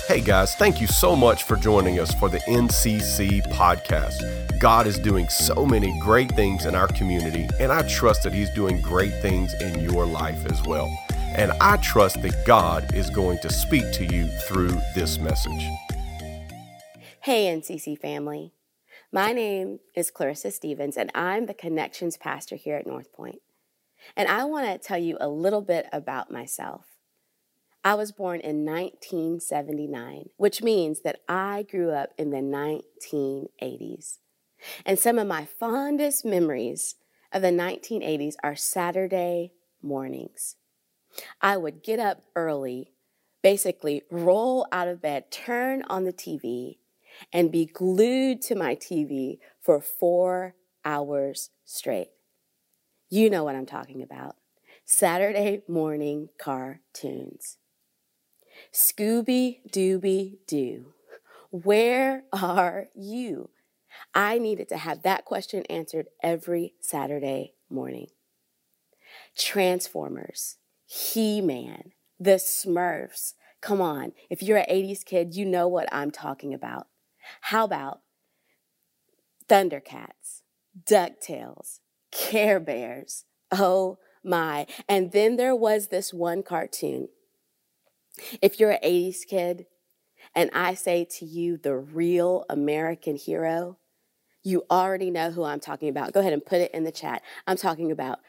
Hey guys, thank you so much for joining us for the NCC podcast. God is doing so many great things in our community, and I trust that He's doing great things in your life as well. And I trust that God is going to speak to you through this message. Hey NCC family, my name is Clarissa Stevens and I'm the Connections Pastor here at North Point. And I want to tell you a little bit about myself. I was born in 1979, which means that I grew up in the 1980s. And some of my fondest memories of the 1980s are Saturday mornings. I would get up early, basically roll out of bed, turn on the TV, and be glued to my TV for 4 hours straight. You know what I'm talking about. Saturday morning cartoons. Scooby-Dooby-Doo, where are you? I needed to have that question answered every Saturday morning. Transformers, He-Man, the Smurfs. Come on, if you're an 80s kid, you know what I'm talking about. How about Thundercats, DuckTales, Care Bears? Oh my. And then there was this one cartoon. If you're an 80s kid and I say to you the real American hero, you already know who I'm talking about. Go ahead and put it in the chat. I'm talking about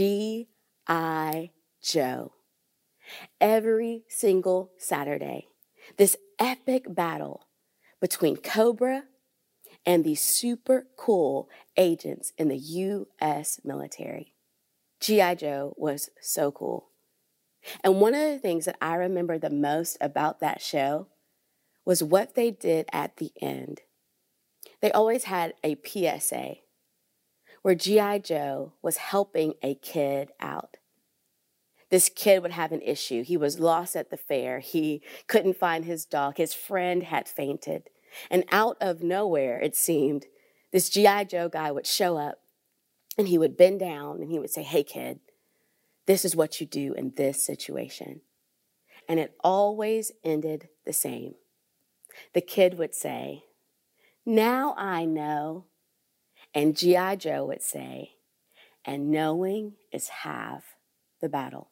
G.I. Joe. Every single Saturday, this epic battle between Cobra and these super cool agents in the U.S. military. G.I. Joe was so cool. And one of the things that I remember the most about that show was what they did at the end. They always had a PSA where G.I. Joe was helping a kid out. This kid would have an issue. He was lost at the fair. He couldn't find his dog. His friend had fainted. And out of nowhere, it seemed, this G.I. Joe guy would show up and he would bend down and he would say, "Hey kid, this is what you do in this situation." And it always ended the same. The kid would say, "Now I know." And G.I. Joe would say, "And knowing is half the battle."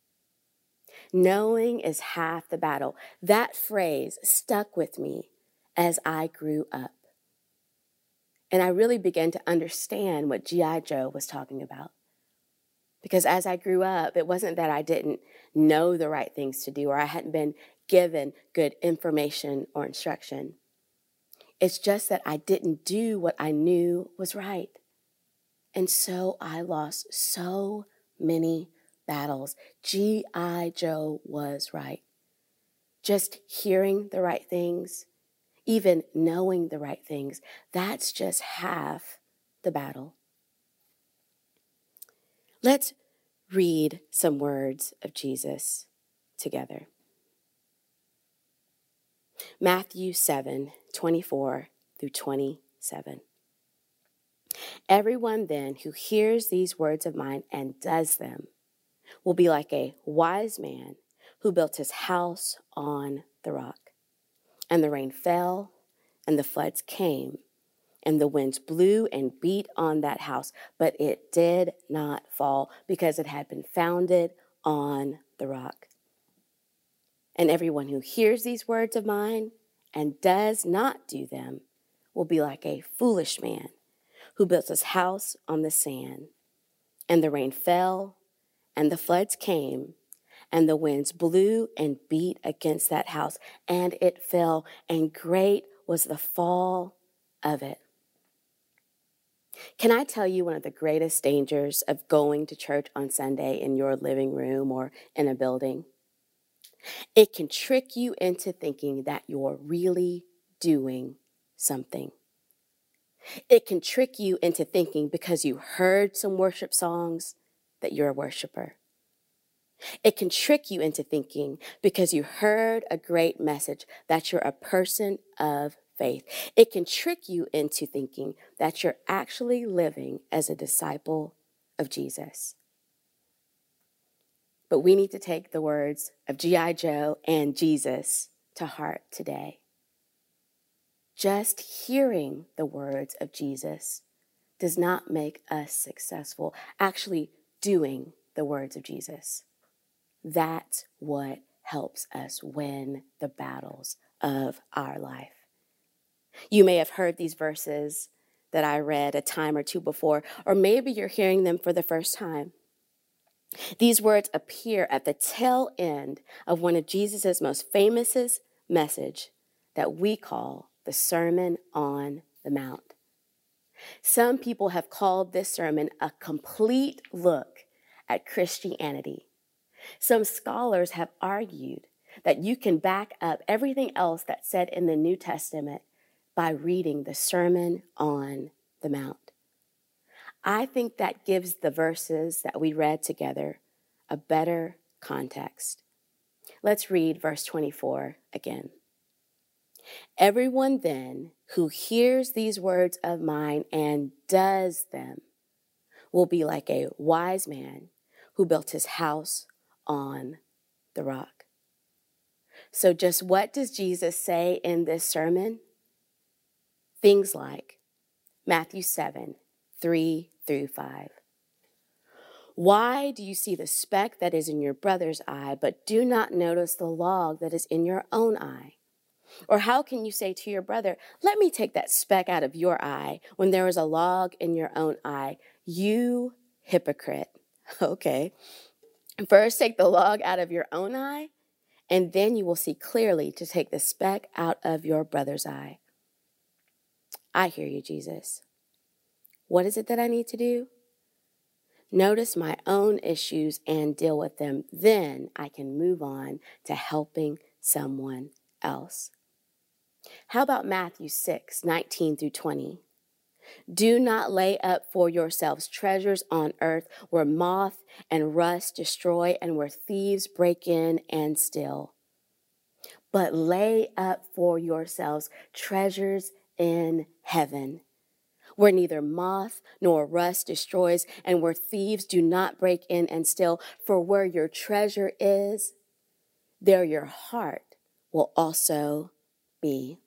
Knowing is half the battle. That phrase stuck with me as I grew up. And I really began to understand what G.I. Joe was talking about. Because as I grew up, it wasn't that I didn't know the right things to do or I hadn't been given good information or instruction. It's just that I didn't do what I knew was right. And so I lost so many battles. G.I. Joe was right. Just hearing the right things, even knowing the right things, that's just half the battle. Let's read some words of Jesus together. Matthew 7:24-27. Everyone then who hears these words of mine and does them will be like a wise man who built his house on the rock. And the rain fell, and the floods came, and the winds blew and beat on that house, but it did not fall because it had been founded on the rock. And everyone who hears these words of mine and does not do them will be like a foolish man who built his house on the sand. And the rain fell, and the floods came, and the winds blew and beat against that house, and it fell, and great was the fall of it. Can I tell you one of the greatest dangers of going to church on Sunday in your living room or in a building? It can trick you into thinking that you're really doing something. It can trick you into thinking because you heard some worship songs that you're a worshiper. It can trick you into thinking because you heard a great message that you're a person of faith. It can trick you into thinking that you're actually living as a disciple of Jesus. But we need to take the words of G.I. Joe and Jesus to heart today. Just hearing the words of Jesus does not make us successful. Actually, doing the words of Jesus, that's what helps us win the battles of our life. You may have heard these verses that I read a time or two before, or maybe you're hearing them for the first time. These words appear at the tail end of one of Jesus' most famous message that we call the Sermon on the Mount. Some people have called this sermon a complete look at Christianity. Some scholars have argued that you can back up everything else that's said in the New Testament by reading the Sermon on the Mount. I think that gives the verses that we read together a better context. Let's read verse 24 again. Everyone then who hears these words of mine and does them will be like a wise man who built his house on the rock. So just what does Jesus say in this sermon? Things like Matthew 7, 3 through 5. Why do you see the speck that is in your brother's eye, but do not notice the log that is in your own eye? Or how can you say to your brother, let me take that speck out of your eye when there is a log in your own eye? You hypocrite. Okay. First take the log out of your own eye, and then you will see clearly to take the speck out of your brother's eye. I hear you, Jesus. What is it that I need to do? Notice my own issues and deal with them. Then I can move on to helping someone else. How about Matthew 6, 19 through 20? Do not lay up for yourselves treasures on earth where moth and rust destroy and where thieves break in and steal. But lay up for yourselves treasures in heaven, where neither moth nor rust destroys and where thieves do not break in and steal. For where your treasure is, there your heart will also be.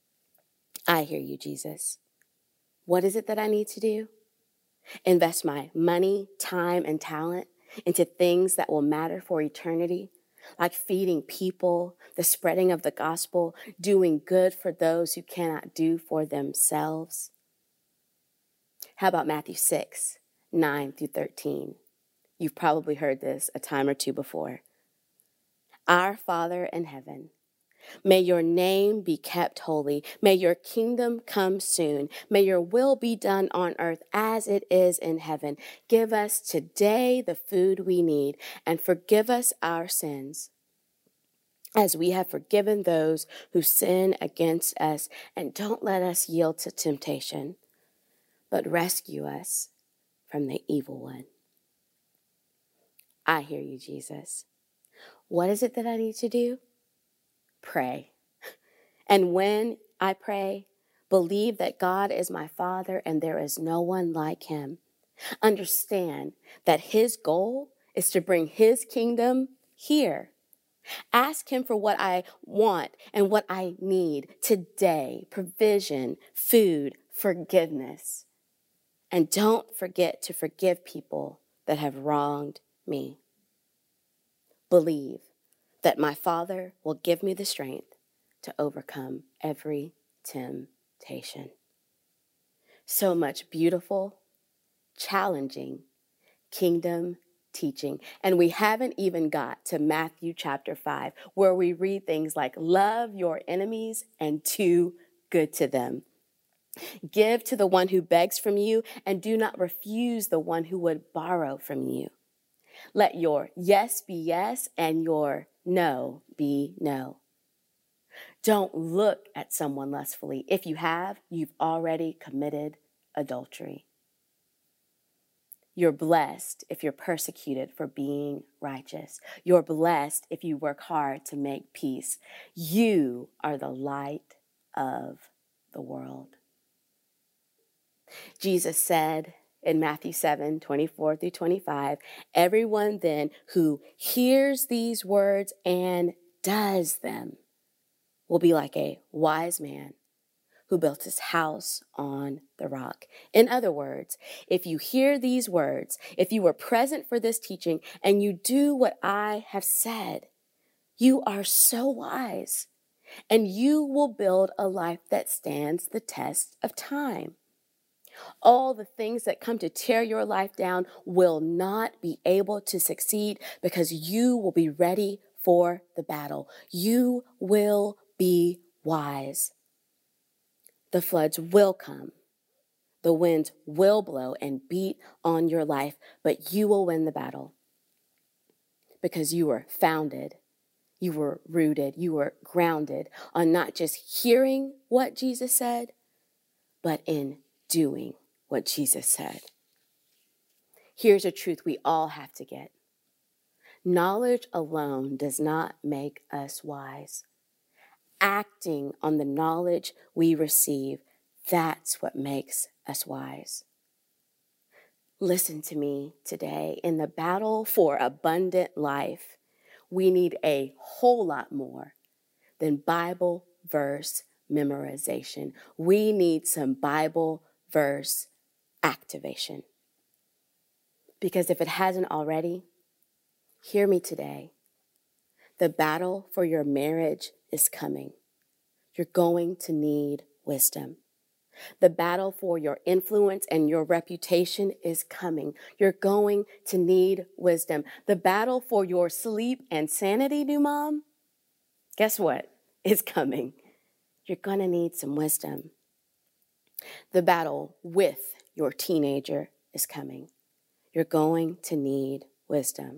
I hear you, Jesus. What is it that I need to do? Invest my money, time, and talent into things that will matter for eternity, like feeding people, the spreading of the gospel, doing good for those who cannot do for themselves. How about Matthew 6, 9 through 13? You've probably heard this a time or two before. Our Father in heaven, may your name be kept holy. May your kingdom come soon. May your will be done on earth as it is in heaven. Give us today the food we need and forgive us our sins as we have forgiven those who sin against us. And don't let us yield to temptation, but rescue us from the evil one. I hear you, Jesus. What is it that I need to do? Pray. And when I pray, believe that God is my Father and there is no one like him. Understand that his goal is to bring his kingdom here. Ask him for what I want and what I need today: provision, food, forgiveness. And don't forget to forgive people that have wronged me. Believe that my Father will give me the strength to overcome every temptation. So much beautiful, challenging kingdom teaching. And we haven't even got to Matthew chapter 5, where we read things like, love your enemies and do good to them. Give to the one who begs from you and do not refuse the one who would borrow from you. Let your yes be yes and your no be no. Don't look at someone lustfully. If you have, you've already committed adultery. You're blessed if you're persecuted for being righteous. You're blessed if you work hard to make peace. You are the light of the world. Jesus said in Matthew 7, 24 through 25, everyone then who hears these words and does them will be like a wise man who built his house on the rock. In other words, if you hear these words, if you were present for this teaching and you do what I have said, you are so wise and you will build a life that stands the test of time. All the things that come to tear your life down will not be able to succeed because you will be ready for the battle. You will be wise. The floods will come. The winds will blow and beat on your life, but you will win the battle because you were founded, you were rooted, you were grounded on not just hearing what Jesus said, but in doing what Jesus said. Here's a truth we all have to get. Knowledge alone does not make us wise. Acting on the knowledge we receive, that's what makes us wise. Listen to me today. In the battle for abundant life, we need a whole lot more than Bible verse memorization. We need some Bible verse activation. Because if it hasn't already, hear me today. The battle for your marriage is coming. You're going to need wisdom. The battle for your influence and your reputation is coming. You're going to need wisdom. The battle for your sleep and sanity, new mom, guess what? Is coming. You're going to need some wisdom. The battle with your teenager is coming. You're going to need wisdom.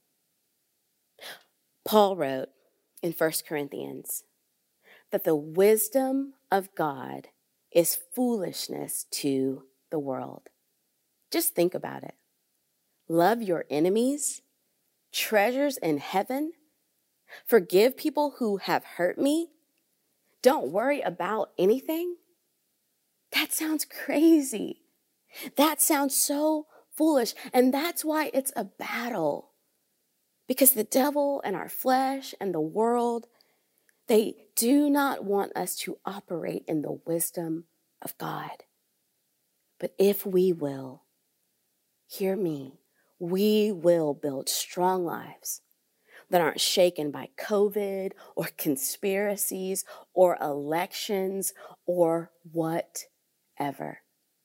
Paul wrote in 1 Corinthians that the wisdom of God is foolishness to the world. Just think about it. Love your enemies, treasures in heaven, forgive people who have hurt me, don't worry about anything. That sounds crazy. That sounds so foolish. And that's why it's a battle. Because the devil and our flesh and the world, they do not want us to operate in the wisdom of God. But if we will, hear me, we will build strong lives that aren't shaken by COVID or conspiracies or elections or whatever.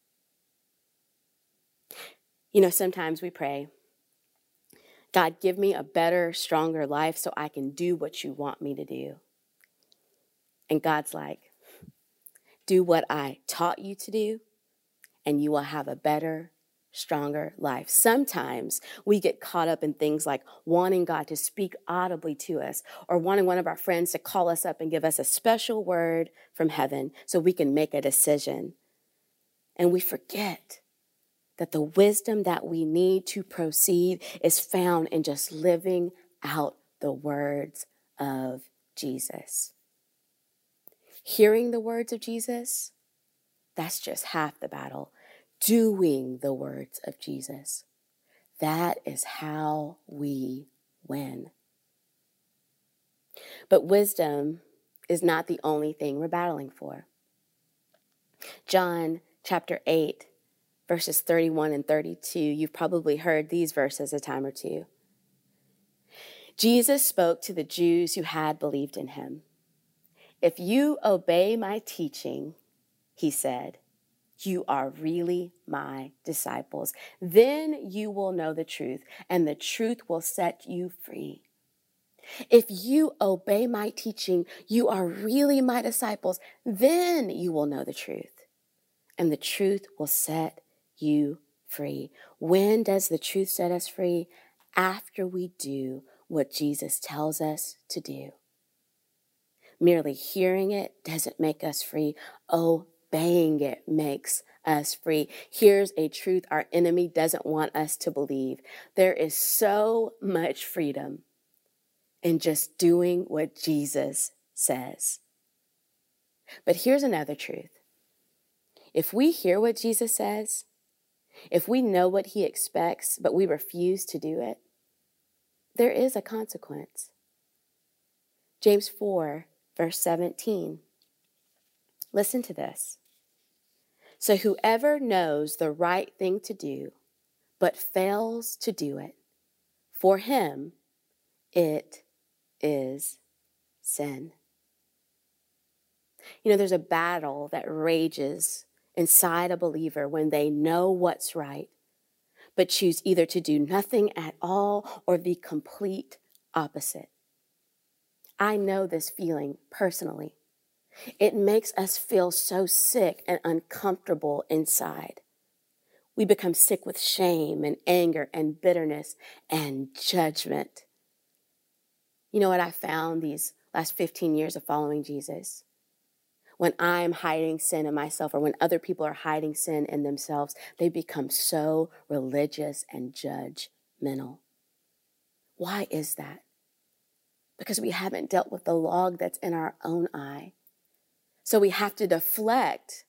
You know, sometimes we pray, God, give me a better, stronger life so I can do what you want me to do. And God's like, do what I taught you to do, and you will have a better, stronger life. Sometimes we get caught up in things like wanting God to speak audibly to us or wanting one of our friends to call us up and give us a special word from heaven so we can make a decision. And we forget that the wisdom that we need to proceed is found in just living out the words of Jesus. Hearing the words of Jesus, that's just half the battle. Doing the words of Jesus, that is how we win. But wisdom is not the only thing we're battling for. John chapter 8, verses 31 and 32, you've probably heard these verses a time or two. Jesus spoke to the Jews who had believed in him. If you obey my teaching, he said, you are really my disciples. Then you will know the truth, and the truth will set you free. If you obey my teaching, you are really my disciples. Then you will know the truth, and the truth will set you free. When does the truth set us free? After we do what Jesus tells us to do. Merely hearing it doesn't make us free. Obeying it makes us free. Here's a truth our enemy doesn't want us to believe. There is so much freedom in just doing what Jesus says. But here's another truth. If we hear what Jesus says, if we know what he expects, but we refuse to do it, there is a consequence. James 4 verse 17. Listen to this. So whoever knows the right thing to do, but fails to do it, for him it is sin. You know, there's a battle that rages inside a believer when they know what's right, but choose either to do nothing at all or the complete opposite. I know this feeling personally. It makes us feel so sick and uncomfortable inside. We become sick with shame and anger and bitterness and judgment. You know what I found these last 15 years of following Jesus? When I'm hiding sin in myself or when other people are hiding sin in themselves, they become so religious and judgmental. Why is that? Because we haven't dealt with the log that's in our own eye. So we have to deflect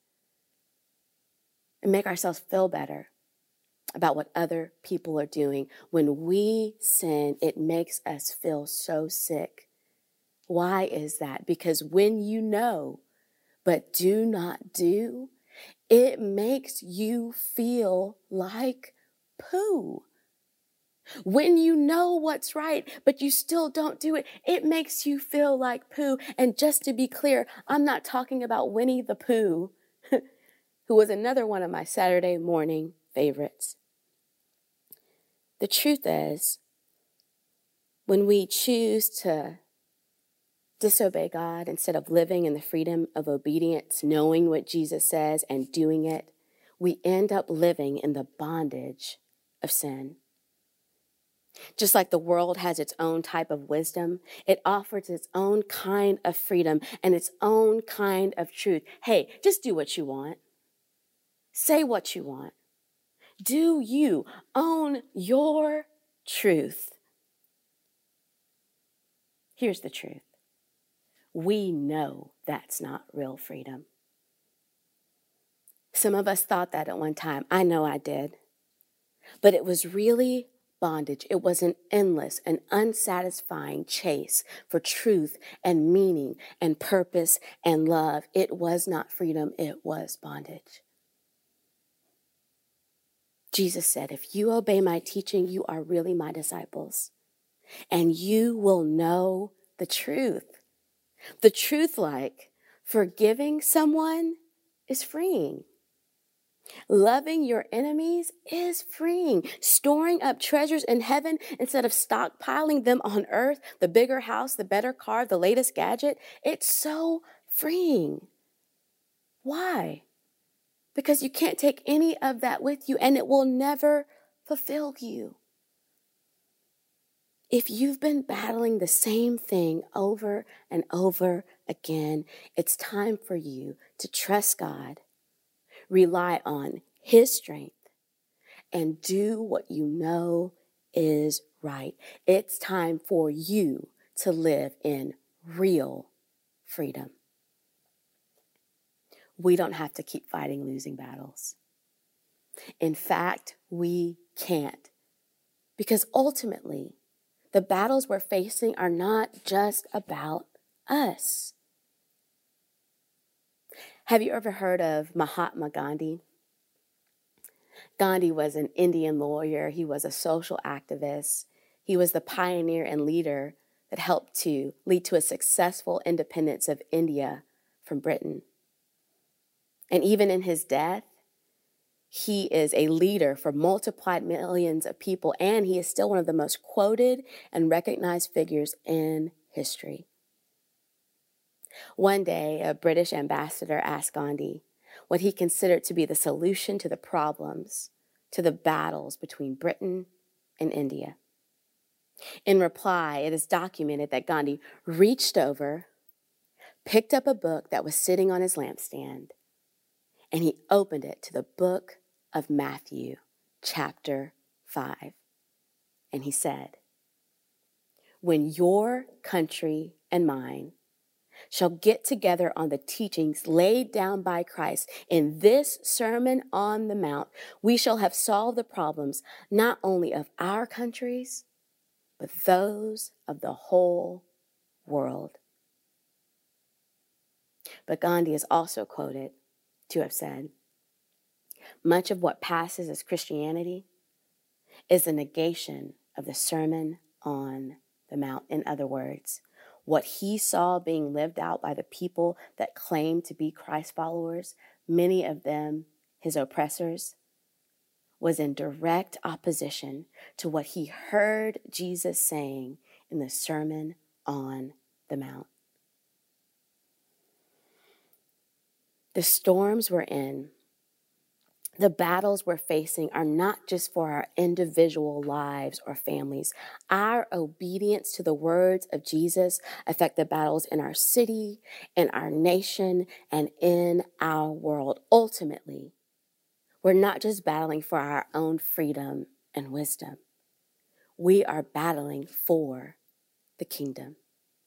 and make ourselves feel better about what other people are doing. When we sin, it makes us feel so sick. Why is that? Because when you know, but do not do, it makes you feel like poo. When you know what's right, but you still don't do it, it makes you feel like poo. And just to be clear, I'm not talking about Winnie the Pooh, who was another one of my Saturday morning favorites. The truth is, when we choose to disobey God instead of living in the freedom of obedience, knowing what Jesus says and doing it, we end up living in the bondage of sin. Just like the world has its own type of wisdom, it offers its own kind of freedom and its own kind of truth. Hey, just do what you want. Say what you want. Do you own your truth? Here's the truth. We know that's not real freedom. Some of us thought that at one time. I know I did. But it was really bondage. It was an endless and unsatisfying chase for truth and meaning and purpose and love. It was not freedom. It was bondage. Jesus said, if you obey my teaching, you are really my disciples. And you will know the truth. The truth, like forgiving someone is freeing. Loving your enemies is freeing. Storing up treasures in heaven instead of stockpiling them on earth, the bigger house, the better car, the latest gadget, it's so freeing. Why? Because you can't take any of that with you and it will never fulfill you. If you've been battling the same thing over and over again, it's time for you to trust God, rely on His strength, and do what you know is right. It's time for you to live in real freedom. We don't have to keep fighting losing battles. In fact, we can't. Because ultimately, the battles we're facing are not just about us. Have you ever heard of Mahatma Gandhi? Gandhi was an Indian lawyer. He was a social activist. He was the pioneer and leader that helped to lead to a successful independence of India from Britain. And even in his death, he is a leader for multiplied millions of people, and he is still one of the most quoted and recognized figures in history. One day, a British ambassador asked Gandhi what he considered to be the solution to the problems, to the battles between Britain and India. In reply, it is documented that Gandhi reached over, picked up a book that was sitting on his lampstand, and he opened it to the book of Matthew, chapter 5. And he said, when your country and mine shall get together on the teachings laid down by Christ in this Sermon on the Mount, we shall have solved the problems not only of our countries, but those of the whole world. But Gandhi is also quoted to have said, much of what passes as Christianity is the negation of the Sermon on the Mount. In other words, what he saw being lived out by the people that claimed to be Christ followers, many of them his oppressors, was in direct opposition to what he heard Jesus saying in the Sermon on the Mount. The storms we're in, the battles we're facing are not just for our individual lives or families. Our obedience to the words of Jesus affect the battles in our city, in our nation, and in our world. Ultimately, we're not just battling for our own freedom and wisdom. We are battling for the kingdom.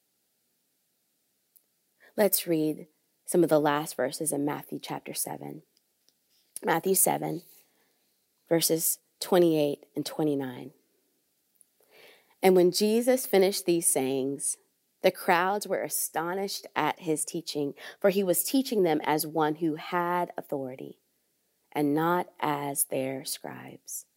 Let's read some of the last verses in Matthew chapter 7. Matthew 7, verses 28 and 29. And when Jesus finished these sayings, the crowds were astonished at his teaching, for he was teaching them as one who had authority, and not as their scribes.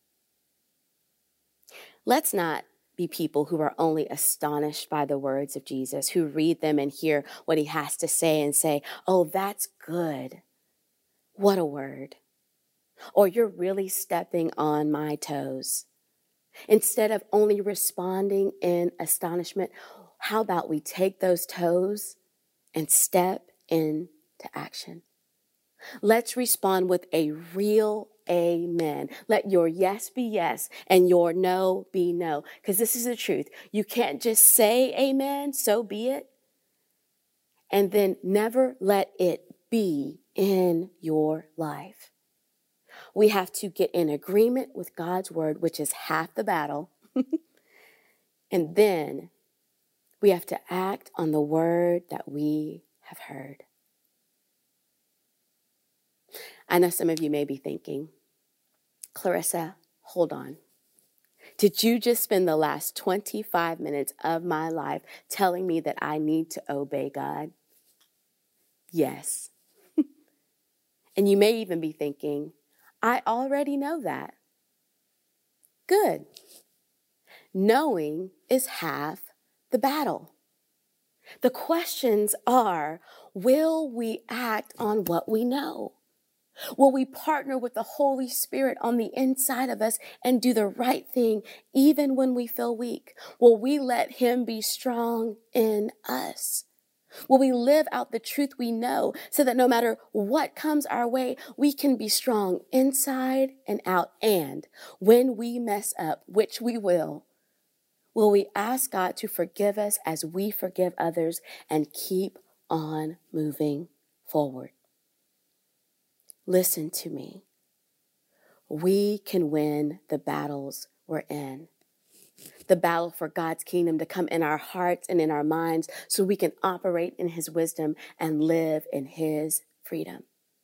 Let's not be people who are only astonished by the words of Jesus, who read them and hear what he has to say and say, oh, that's good. What a word. Or you're really stepping on my toes. Instead of only responding in astonishment, how about we take those toes and step into action? Let's respond with a real amen. Let your yes be yes and your no be no. Because this is the truth. You can't just say amen, so be it, and then never let it be in your life. We have to get in agreement with God's word, which is half the battle. And then we have to act on the word that we have heard. I know some of you may be thinking, Clarissa, hold on. Did you just spend the last 25 minutes of my life telling me that I need to obey God? Yes. And you may even be thinking, I already know that. Good. Knowing is half the battle. The questions are, will we act on what we know? Will we partner with the Holy Spirit on the inside of us and do the right thing even when we feel weak? Will we let him be strong in us? Will we live out the truth we know so that no matter what comes our way, we can be strong inside and out? And when we mess up, which we will we ask God to forgive us as we forgive others and keep on moving forward? Listen to me. We can win the battles we're in. The battle for God's kingdom to come in our hearts and in our minds so we can operate in his wisdom and live in his freedom.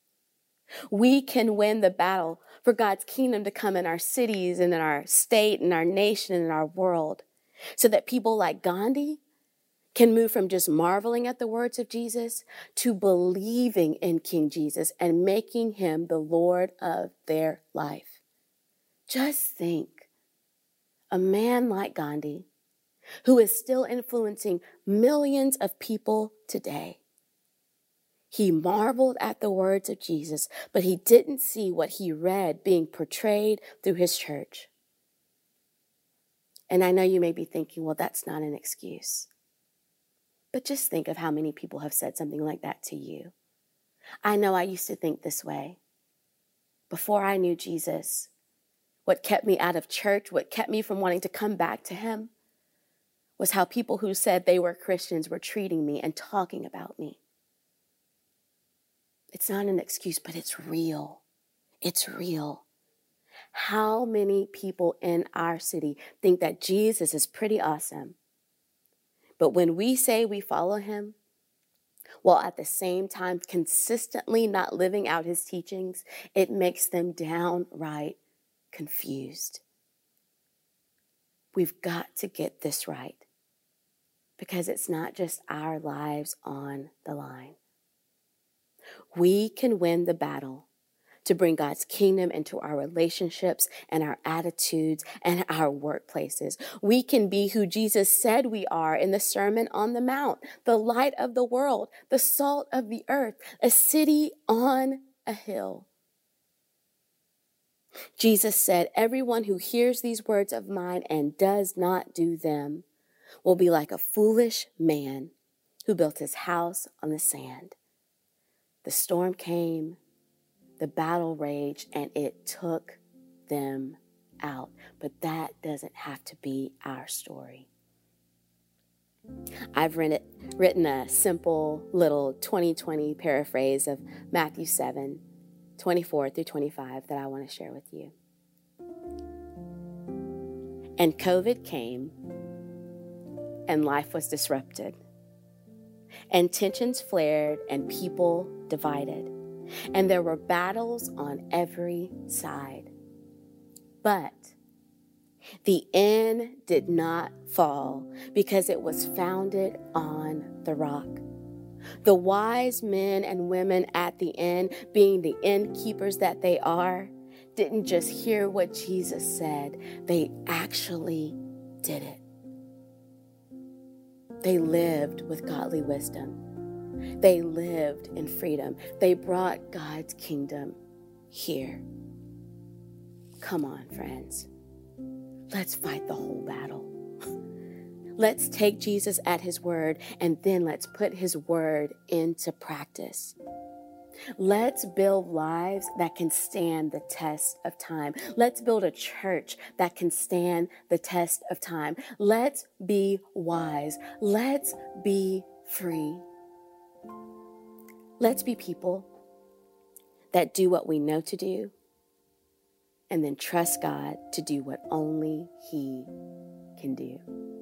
We can win the battle for God's kingdom to come in our cities and in our state and our nation and our world so that people like Gandhi can move from just marveling at the words of Jesus to believing in King Jesus and making him the Lord of their life. Just think. A man like Gandhi, who is still influencing millions of people today. He marveled at the words of Jesus, but he didn't see what he read being portrayed through his church. And I know you may be thinking, well, that's not an excuse. But just think of how many people have said something like that to you. I know I used to think this way. Before I knew Jesus, what kept me out of church, what kept me from wanting to come back to him, was how people who said they were Christians were treating me and talking about me. It's not an excuse, but it's real. It's real. How many people in our city think that Jesus is pretty awesome? But when we say we follow him, while at the same time consistently not living out his teachings, it makes them downright confused. We've got to get this right because it's not just our lives on the line. We can win the battle to bring God's kingdom into our relationships and our attitudes and our workplaces. We can be who Jesus said we are in the Sermon on the Mount, the light of the world, the salt of the earth, a city on a hill. Jesus said, everyone who hears these words of mine and does not do them will be like a foolish man who built his house on the sand. The storm came, the battle raged, and it took them out. But that doesn't have to be our story. I've written a simple little 2020 paraphrase of Matthew 7:24 through 25 that I want to share with you. And COVID came, and life was disrupted, and tensions flared, and people divided, and there were battles on every side. But the inn did not fall because it was founded on the rock. The wise men and women at the inn, being the innkeepers that they are, didn't just hear what Jesus said, they actually did it. They lived with godly wisdom. They lived in freedom. They brought God's kingdom here. Come on, friends. Let's fight the whole battle. Let's take Jesus at his word, and then let's put his word into practice. Let's build lives that can stand the test of time. Let's build a church that can stand the test of time. Let's be wise. Let's be free. Let's be people that do what we know to do and then trust God to do what only he can do.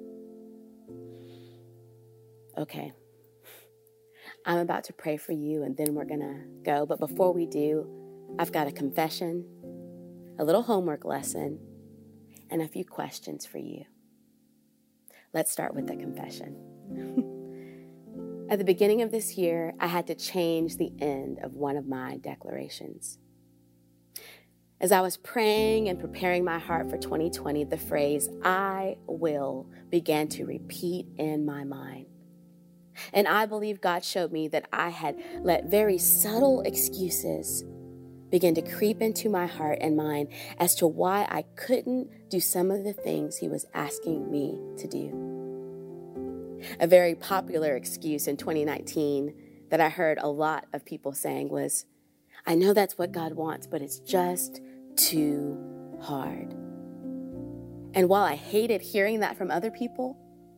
Okay. I'm about to pray for you, and then we're going to go. But before we do, I've got a confession, a little homework lesson, and a few questions for you. Let's start with the confession. At the beginning of this year, I had to change the end of one of my declarations. As I was praying and preparing my heart for 2020, the phrase, "I will," began to repeat in my mind. And I believe God showed me that I had let very subtle excuses begin to creep into my heart and mind as to why I couldn't do some of the things he was asking me to do. A very popular excuse in 2019 that I heard a lot of people saying was, "I know that's what God wants, but it's just too hard." And while I hated hearing that from other people,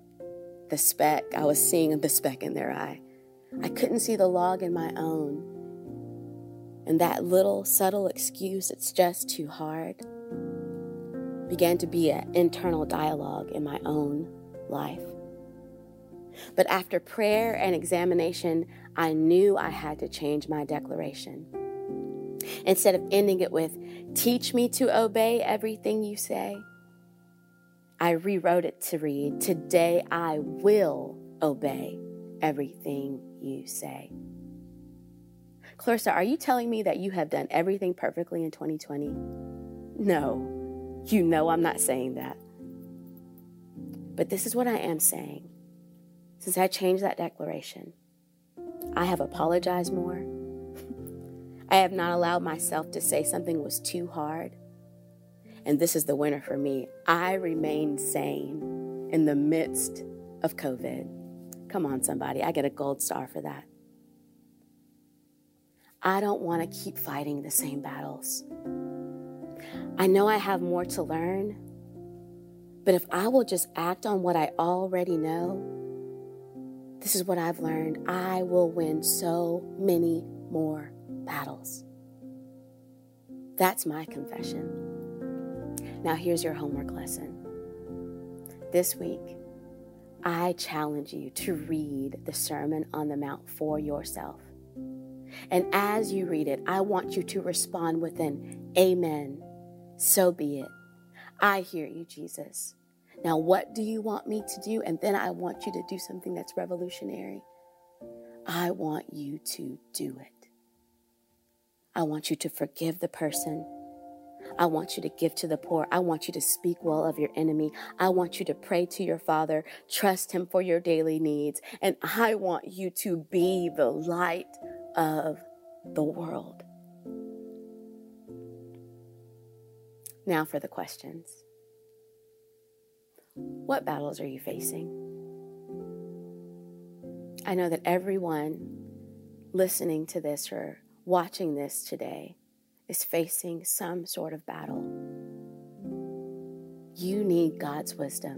I was seeing the speck in their eye. I couldn't see the log in my own. And that little subtle excuse, "it's just too hard," began to be an internal dialogue in my own life. But after prayer and examination, I knew I had to change my declaration. Instead of ending it with, "Teach me to obey everything you say," I rewrote it to read, "Today I will obey everything you say." Clarissa, are you telling me that you have done everything perfectly in 2020? No, you know I'm not saying that. But this is what I am saying. Since I changed that declaration, I have apologized more. I have not allowed myself to say something was too hard. And this is the winner for me. I remained sane in the midst of COVID. Come on, somebody. I get a gold star for that. I don't want to keep fighting the same battles. I know I have more to learn, but if I will just act on what I already know, this is what I've learned. I will win so many more battles. That's my confession. Now here's your homework lesson. This week, I challenge you to read the Sermon on the Mount for yourself. And as you read it, I want you to respond with an amen. So be it. I hear you, Jesus. Now what do you want me to do? And then I want you to do something that's revolutionary. I want you to do it. I want you to forgive the person. I want you to give to the poor. I want you to speak well of your enemy. I want you to pray to your Father, trust Him for your daily needs. And I want you to be the light of the world. Now for the questions. What battles are you facing? I know that everyone listening to this or watching this today is facing some sort of battle. You need God's wisdom.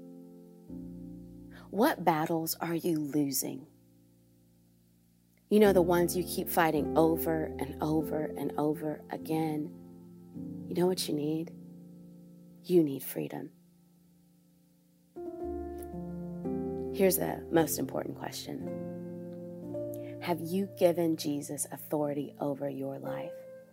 What battles are you losing? You know, the ones you keep fighting over and over and over again. You know what you need? You need freedom. Here's the most important question. Have you given Jesus authority over your life?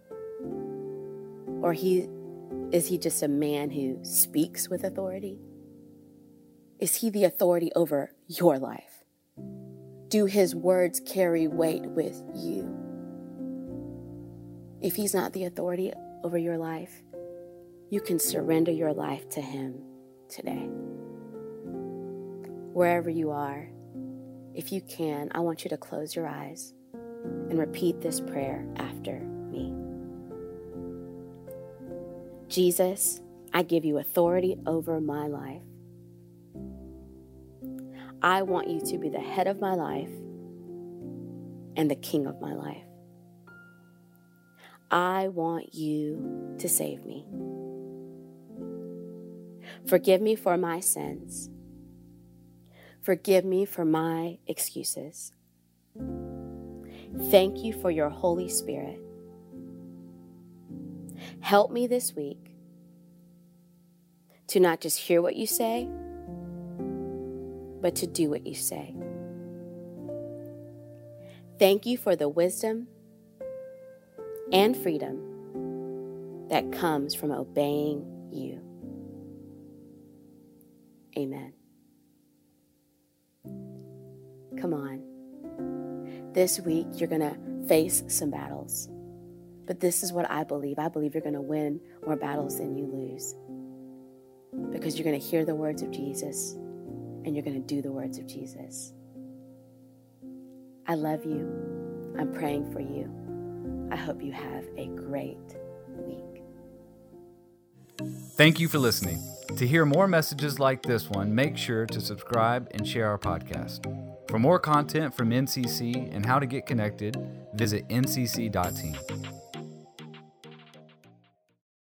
Or is he just a man who speaks with authority? Is he the authority over your life? Do his words carry weight with you? If he's not the authority over your life, you can surrender your life to him today. Wherever you are, if you can, I want you to close your eyes and repeat this prayer after me. Jesus, I give you authority over my life. I want you to be the head of my life and the king of my life. I want you to save me. Forgive me for my sins. Forgive me for my excuses. Thank you for your Holy Spirit. Help me this week to not just hear what you say, but to do what you say. Thank you for the wisdom and freedom that comes from obeying you. Amen. Come on. This week, you're going to face some battles. But this is what I believe. I believe you're going to win more battles than you lose. Because you're going to hear the words of Jesus and you're going to do the words of Jesus. I love you. I'm praying for you. I hope you have a great week. Thank you for listening. To hear more messages like this one, make sure to subscribe and share our podcast. For more content from NCC and how to get connected, visit ncc.team.